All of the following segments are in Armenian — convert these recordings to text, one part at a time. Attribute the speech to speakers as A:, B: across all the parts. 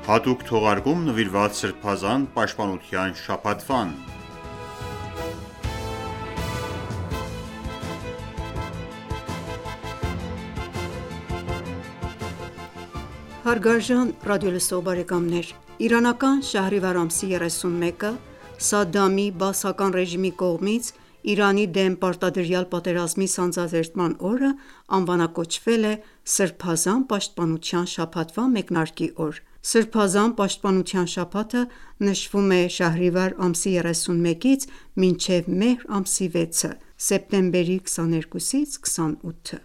A: Հատուկ թողարկում նվիրված Սրբազան պաշտպանության շաբաթվան։
B: Հարգարժան ռադիոլսող բարեկամներ, իրանական շահրիվար ամսի 31-ը Սադամի բաասական ռեժիմի կողմից Իրանի դեմ պարտադրյալ պատերազմի սանձազերծման օրը անվանակոչվել է Սրբազան պաշտպանության շաբաթվա մեկնարկի օր։ Սրբազան պաշտպանության շաբաթը նշվում է շահրիվար ամսի 31-ից մինչև մեհր ամսի 6-ը, սեպտեմբերի 22-ից 28-ը։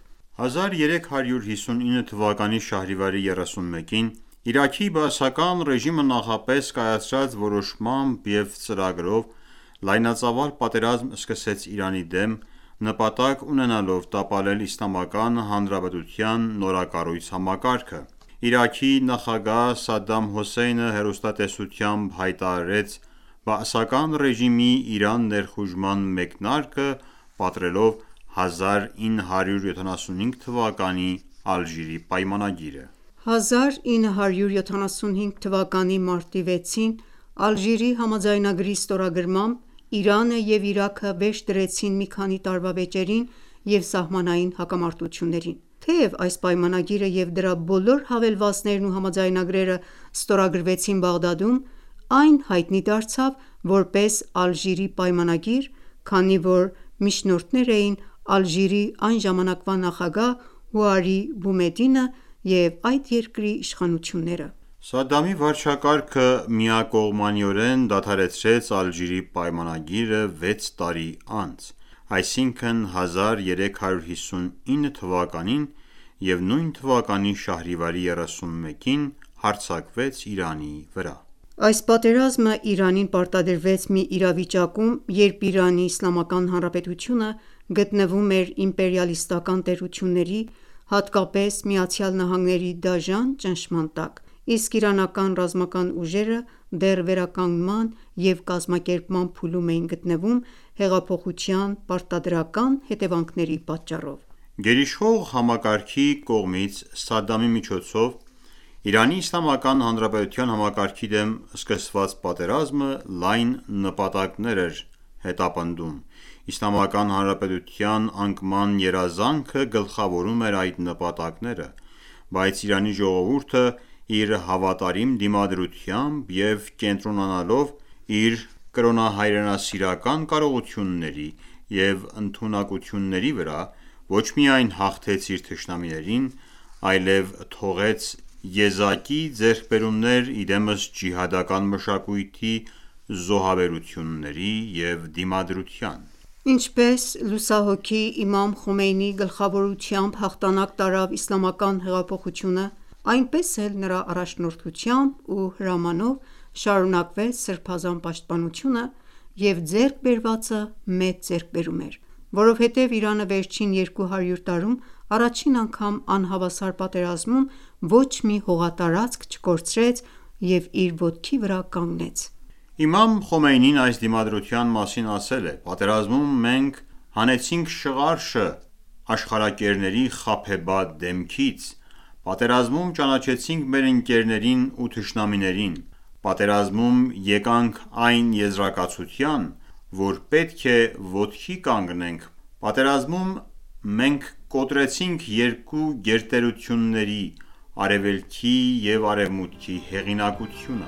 A: 1359 թվականի շահրիվարի 31-ին Իրաքի բաասական ռեժիմը նախապես կայացրած որոշմամբ և ծրագրով լայնածավալ պատերազմ սկսեց Իրանի դեմ՝ նպատակ ունենալով տապալել Իսլամական Հանրապետության նորակառույց համակարգը։ Իրաքի նախագահ Սադամ Հոսեյնը հեռուստատեսությամբ հայտարարեց բաասական ռեժիմի Իրան ներխուժման մեկնարկը՝ պատռելով 1975 թվականի Ալժիրի պայմանագիրը։
B: 1975 թվականի մարտի 6-ին Ալժիրի համաձայնագրի ստորագրմամբ Իրանը և Իրաքը վերջ դրեցին մի քանի տարվա վեճերին և սահմանային հակամարտություններին։ Թեև այս պայմանագիրը և դրա բոլոր հավելվածներն ու համաձայնագրերը ստորագրվեցին Բաղդադում, այն հայտնի դարձավ որպես Ալժիրի պայմանագիր, քանի որ միջնորդներ էին Ալժիրի այն ժամանակվա նախագահ Հուարի Բումեդինը և այդ երկրի իշխանությունները։
A: Սադամի վարչակարգը միակողմանիորեն դադարեցրեց Ալժիրի պայմանագիրը 6 տարի անց, այսինքն 1359 թվականին և նույն թվականի շահրիվարի 31-ին հարձակվեց Իրանի վրա։
B: Այս պատերազմը Իրանին պարտադրվեց մի իրավիճակում, երբ Իրանի Իսլամական Հանրապետությունը գտնվում էր իմպերիալիստական տերությունների, հատկապես ԱՄՆ-ի դաժան ճնշման տակ, իսկ իրանական ռազմական ուժերը դեռ վերականգնման և կազմակերպման փուլում էին գտնվում հեղափոխության պարտադրական հետևանքների պատճառով։
A: Գերիշխող համակարգի կողմից Սադամի միջոցով Իրանի Իսլամական Հանրապետության համակարգի դեմ սկսված պատերազմը լայն նպատակներ էր հետապնդում։ Իսլամական Հանրապետության անկման երազանքը գլխավորում էր այդ նպատակները, բայց Իրանի ժողովուրդը իր հավատարիմ դիմադրությամբ և կենտրոնանալով իր կրոնահայրենասիրական կարողությունների և ընդունակությունների վրա, ոչ միայն հաղթեց իր թշնամիներին, այլև թողեց եզակի ձեռքբերումներ իդեմս ջիհադական մշակույթի, զոհաբերությունների և դիմադրության։
B: Ինչպես լուսահոգի Իմամ Խոմեյնիի գլխավորությամբ հաղթանակ տարավ իսլամական հեղափոխությունը, այնպես էլ նրա առաջնորդությամբ ու հրամանով շարունակվեց Սրբազան պաշտպանությունը և ձեռք բերվածը մեծ ձեռքբերում էր, որովհետև Իրանը վերջին 200 տարում առաջին անգամ անհավասար պատերազմում ոչ մի հողատարածք չկորցրեց և իր ոտքի վրա կանգնեց։
A: Իմամ Խոմեյնին այս դիմադրության մասին ասել է. «Պատերազմում մենք հանեցինք շղարշը աշխարհակերների խաբեբադ դեմքից, պատերազմում ճանաչեցինք մեր ընկերներին ու թշնամիներին, պատերազմում եկանք այն եզրակացության, որ պետք է ոտքի կանգնենք, պատերազմում մենք կոտրեցինք երկու գերտերությունների՝ Արևելքի և Արևմուտքի հեղինակությունը»։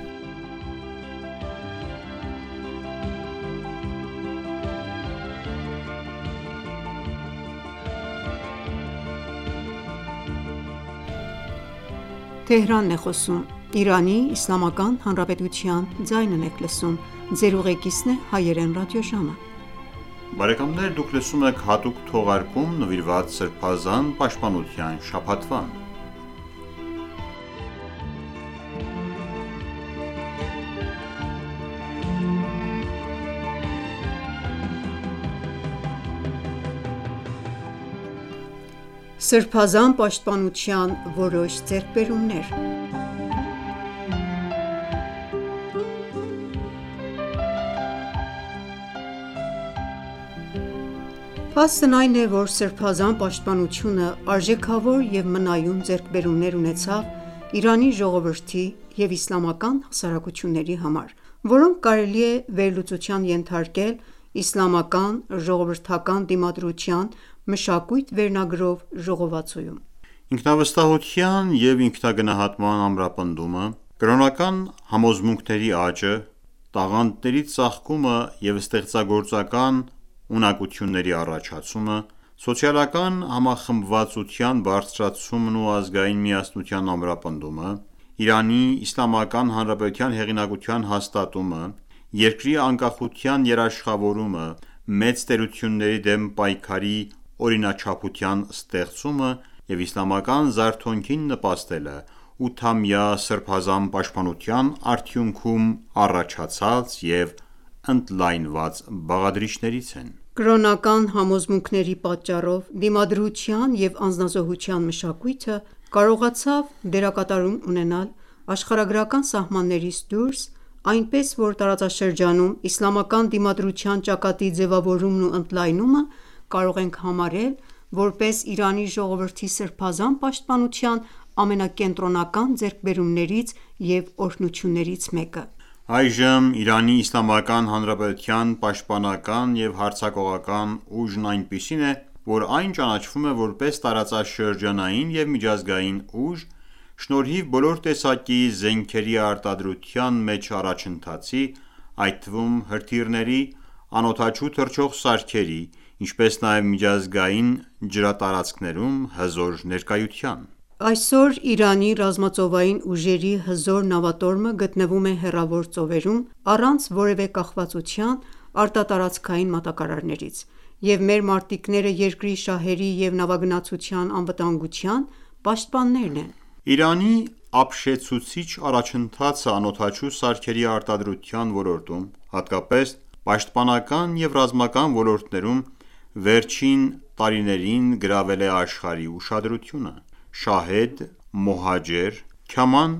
B: Սրբազան պաշտպանության որոշ ձեռքբերումներ։ Փաստն այն է, որ Սրբազան պաշտպանությունը արժեքավոր և մնայուն ձեռքբերումներ ունեցավ Իրանի ժողովրդի և իսլամական հասարակությունների համար, որոնք կարելի է վերլուծության ենթարկել «Իսլամական ժողովրդական դիմադրության մշակույթ» վերնագրով ժողովածուում:
A: Ինքնավստահության և ինքնագնահատման ամրապնդումը, կրոնական համոզմունքների աճը, տաղանդների ծաղկումը և ստեղծագործական ունակությունների առաջացումը, սոցիալական համախմբվածության բարձրացումն ու ազգային միասնության ամրապնդումը, Իրանի Իսլամական Հանրապետության հեղինակության հաստատումը, երկրի անկախության երաշխավորումը, մեծ տերությունների դեմ պայքարի օրինաչափության ստեղծումը և իսլամական զարթոնքին նպաստելը 8-ամյա սրբազան պաշտպանության արդյունքում առաջացած և ընդլայնված բաղադրիչներից են:
B: Կրոնական համոզմունքների պատճառով դիմադրության և անձնազոհության մշակույթը կարողացավ դերակատարում ունենալ աշխարհագրական սահմաններից դուրս, այնպես որ տարածաշրջանում իսլամական դիմադրության ճակատի ձևավորումն ու ընդլայնումը կարող ենք համարել որպես Իրանի ժողովրդի սրբազան պաշտպանության ամենակենտրոնական ձեռքբերումներից և օրհնություններից մեկը:
A: Այժմ Իրանի Իսլամական Հանրապետության պաշտպանական և հարձակողական ուժն այնպիսին է, որ այն ճանաչվում է որպես տարածաշրջանային և միջազգային ուժ՝ շնորհիվ բոլոր տեսակի զենքերի արտադրության մեջ առաջընթացի, այդ թվում հրթիռների, անօդաչու թռչող սարքերի, ինչպես նաև միջազգային ջրատարածքներում հզոր ներկայության:
B: Այսօր Իրանի ռազմածովային ուժերի հզոր նավատորմը գտնվում է հեռավոր ծովերում, առանց որևէ կախվածության արտատարածքային մատակարարներից, և մեր մարտիկները երկրի շահերի և նավագնացության անվտանգության պաշտպաններն են:
A: Իրանի ապշեցուցիչ առաջընթացը անօդաչու սարքերի արտադրության ոլորտում, հատկապես պաշտպանական և ռազմական ոլորտներում, վերջին տարիներին գրավել է աշխարհի ուշադրությունը: «Շահեդ», «Մոհաջեր», «Քաման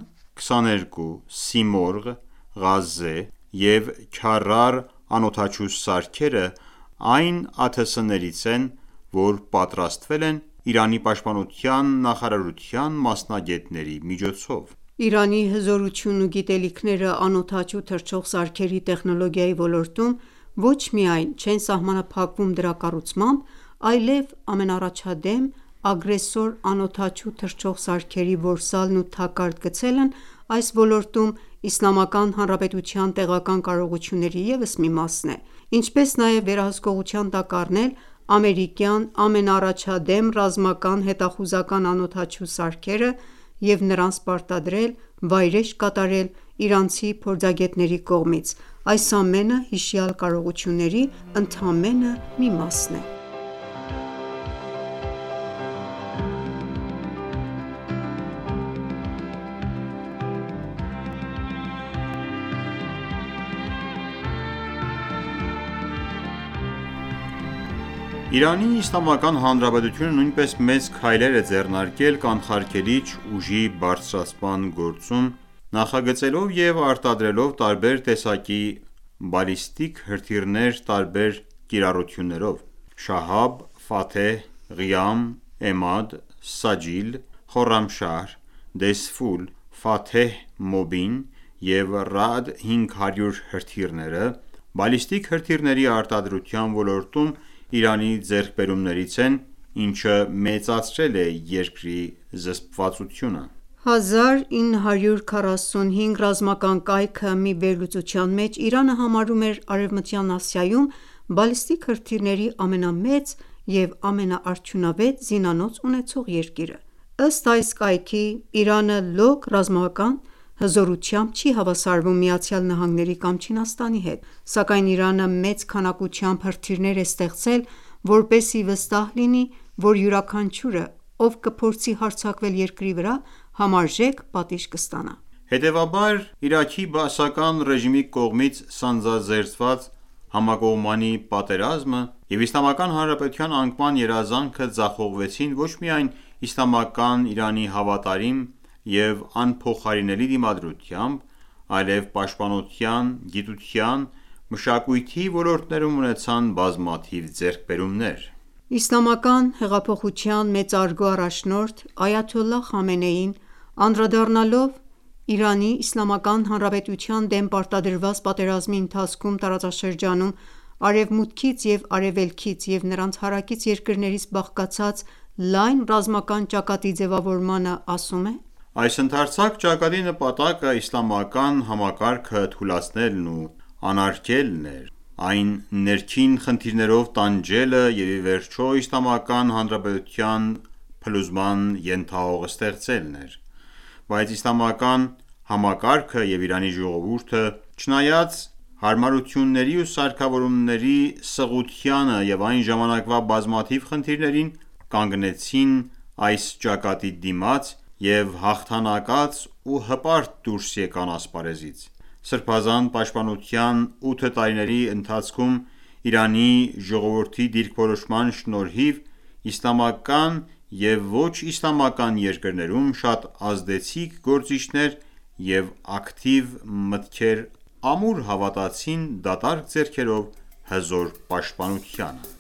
A: 22», «Սիմորղ», «Ղազե» և «Քարար» անօդաչու սարքերը այն ԱԹՍ-ներից են, որ պատրաստվել են Իրանի պաշտպանության նախարարության մասնագետների միջոցով:
B: Իրանի հզորությունն ու գիտելիքները անօդաչու թռչող սարքերի տեխնոլոգիայի ոլորտում ոչ միայն չեն սահմանափակվում դրա կառուցմամբ, այլև ամենաառաջադեմ ագրեսոր անօդաչու թռչող սարքերի որսալն ու թակարդ գցելն այս ոլորտում Իսլամական Հանրապետության տեղական կարողությունների ևս մի մասն է, ինչպես նաև վերահսկողության տակ առնել ամերիկյան ամենաառաջադեմ ռազմական հետախուզական անօդաչու սարքերը և նրանց պարտադրել վայրէջք կատարել իրանցի փորձագետների կողմից: Այս ամենը հիշյալ կարողությունների ընդամենը մի մասն է:
A: Իրանի Իսլամական Հանրապետությունը նույնպես մեծ քայլեր է ձեռնարկել կանխարգելիչ ուժի բարձրացման գործում, նախագծելով և արտադրելով տարբեր տեսակի բալիստիկ հրթիռներ տարբեր կիրառություններով՝ «Շահաբ», «Ֆաթեհ», «Ղիամ», «Էմադ», «Սաջիլ», «Խորրամշահր», «Դեզֆուլ», «Ֆաթեհ Մոբին» և «Ռաադ 500» հրթիռները բալիստիկ հրթիռների արտադրության ոլորտում Իրանի ձեռքբերումներից են, ինչը մեծացրել է երկրի զսպվածությունը:
B: 1945 ռազմական կայքը մի վերլուծության մեջ Իրանը համարում էր Արևմտյան Ասիայում բալիստիկ հրթիռների ամենամեծ և ամենաարդյունավետ զինանոց ունեցող երկիրը: Ըստ այս կայքի Իրանը լոկ ռազմական հզորությամբ չի հավասարվում ԱՄՆ-ի կամ Չինաստանի հետ, սակայն Իրանը մեծ քանակությամբ հրթիռներ է ստեղծել, որպեսզի վստահ լինի, որ յուրաքանչյուրը, ով կփորձի հարձակվել երկրի վրա, համարժեք պատիժ կստանա:
A: Հետևաբար, Իրաքի բաասական ռեժիմի կողմից սանձազերծված համակողմանի պատերազմը և Իսլամական Հանրապետության անկման երազանքը ձախողվեցին ոչ միայն իսլամական Իրանի հավատարիմ և անփոխարինելի դիմադրությամբ, այլև պաշտպանության, գիտության, մշակույթի ոլորտներում ունեցան բազմաթիվ ձեռքբերումներ:
B: Իսլամական հեղափոխության մեծարգո առաջնորդ Այաթոլլահ Խամենեին Անդրադառնալով Իրանի Իսլամական Հանրապետության դեմ պարտադրված պատերազմի ընթացքում տարածաշրջանում արևմուտքից և արևելքից և նրանց հարակից երկրներից բաղկացած լայն ռազմական ճակատի ձևավորմանը, ասում է.
A: «Այս ընդարձակ ճակատի նպատակը իսլամական համակարգը թուլացնելն ու անարգելն էր, այն ներքին խնդիրներով տանջելը և ի վերջո Իսլամական Հանրապետության փլուզման ենթահող ստեղծելն էր: Բայց իսլամական համակարգը և Իրանի ժողովուրդը, չնայած հարմարությունների ու սարքավորումների սղությանը և այն ժամանակվա բազմաթիվ խնդիրներին, կանգնեցին այս ճակատի դիմաց և հաղթանակած ու հպարտ դուրս եկան ասպարեզից: Սրբազան պաշտպանության 8 տարիների ընթացքում Իրանի ժողովրդի դիրքորոշման շնորհիվ իսլամական և ոչ իսլամական երկրներում շատ ազդեցիկ գործիչներ և ակտիվ մտքեր ամուր հավատացին դատարկ ձեռքերով հզոր պաշտպանությանը»: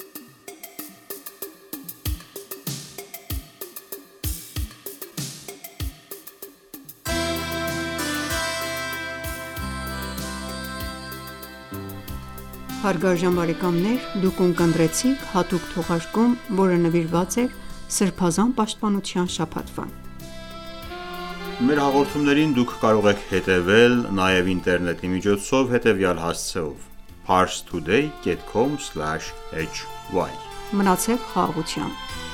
A: Մեր հաղորդումներին դուք կարող եք հետևել նաև ինտերնետի միջոցով հետևյալ հասցեով՝ Parstoday.com/hy:
B: Մնացեք խաղաղությամբ: